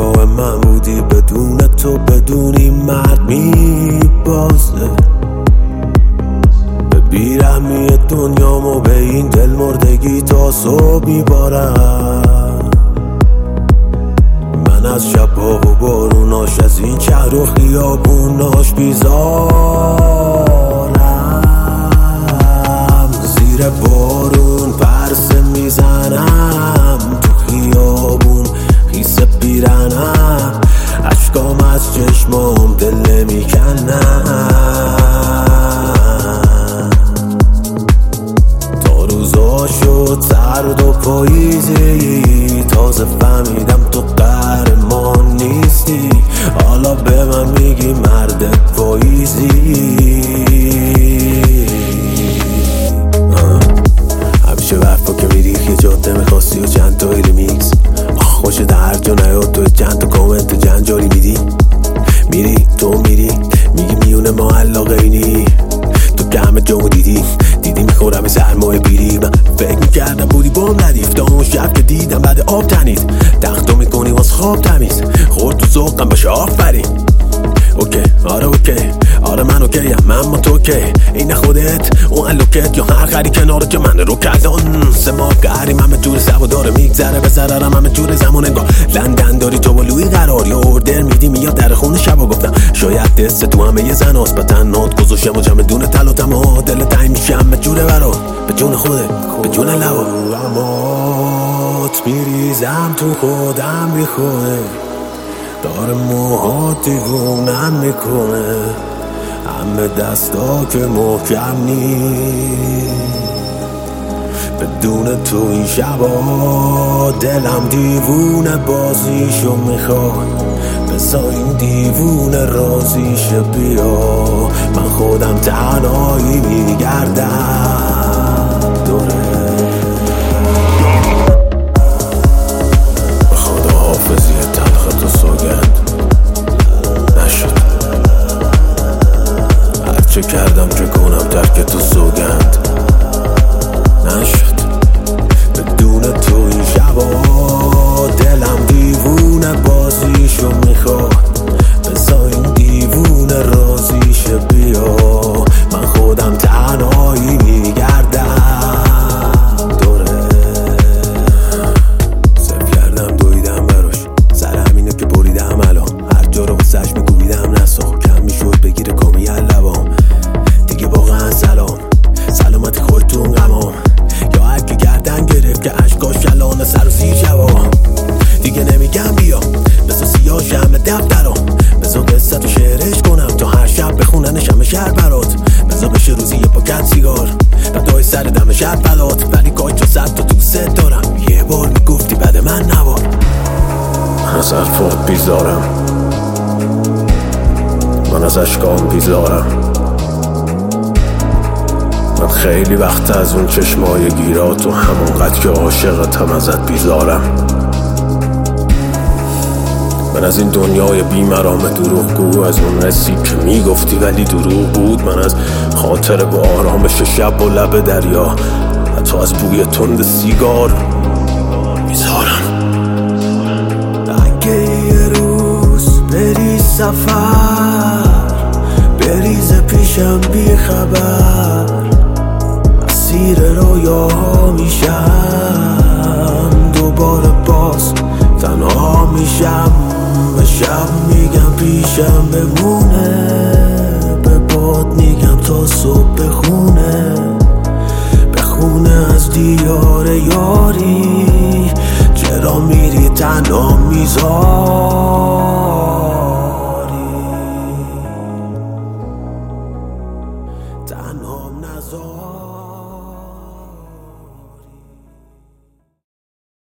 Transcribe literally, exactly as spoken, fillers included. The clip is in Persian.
همراه من بودی، بدون تو بدونی مرد میبازه. به بیرحمی دنیامو به این دل مردگی تا صبح میبارم. من از شب‌ها و باروناش، از این شهر و خیابوناش بیزارم. زیر بارون پرسه میزنم، تو خیابون خیس پیرنم، اشکام از چشمام دل نمیکنم. تا روزا شد سرد و پاییزی، تازه فهمیدم تو قهرمان نیستی. حالا به من میگی مرد پاییزی. همیشه برفا که میری یه جاده میخواستی و چند تا ریمیکس، خوش در جا نیاد تو چند تا کامنت جنجالی میدی. میری تو میری میگی میونه ما علاقه اینی، تو که همه جامو دیدی دیدی میخورم سرمایه بیری. من فکر میکردم بودی بام ردیف، تا اون شب که دیدم بعد آب تنید تختو میکنی واس خواب تمیز. خورد تو ذوقم باشه آفرین. اوکی آره اوکی آره من اوکیم، من ما تو اوکی. این خودت اون الوکت یا هر خری کناره که من رو کردن. سه ماه قهریم همه جور سوا داره میگذره به ضررم همه جور زمان انگار لندن داری تو با لوی قرار یا اوردر میدی میاد در خونه شبا. گفتم شاید دست تو همه یه زن هست، به تنات گذاشتم و جمع دونه تل و تمام دل تایی میشم به جور برا، به جون خودت به جون لوا. امات میریزم تو خودم بیخونه، داره موهات دیوونم میکنه، همه دستا که محکم نیست. بدون تو این شبا دلم دیوونه بازیشو میخواد، بذار این دیوونه رازیشه بیا. من خودم تنهایی میگردم دوره. خدا حافظی تلخت و سوگند نشد، هرچه کردم چه کنم ترک تو سوگند نشد. بدون تو این شبا دلم دیوونه بازیشو میخواد، بذار این دیوونه رازیشه بیا. من خودم تنهایی میگردم دوره. صرف کردم دویدم براش، سر همینه که بریدم الان، هر جا رو واسش میگویدم نسا کم میشد بگیره کامی لبام دیگه. واقعا سلام سلامتی خودتون غمام، یا هر که گردن گرفت که عشقاش کلانه سر و زیر جواب. دیگه نمیگم بیا بسا سیاه شمه دفترام، بسا قصه تو شعرش کنم تا هر شب بخوننش همه شهر برات. بسا بشه روزی یه پاکت سیگار بدای سر دم شهر بلات. ولی کاش چه صد تا دوست دارم، یه بار میگفتی بعد من نوار. من از حرفات بیزارم، من از اشکام بیزارم. من خیلی وقت از اون چشمای گیرات و همونقدر که عاشقتم ازت بیزارم. من از این دنیای بیمرام دروغگو، از اون رسی که میگفتی ولی دروغ بود. من از خاطر با آرامش شب و لب دریا، حتی از بوی تند سیگار بیزارم. اگه یه روز بری سفر بریز پیشم بی خبر، اسیر رویاها میشم دوباره باز تنها میشم. به شب میگم پیشم بمونه، به باد میگم تا صبح بخونه، بخونه از دیار یاری. چرا میری تنها میذاری؟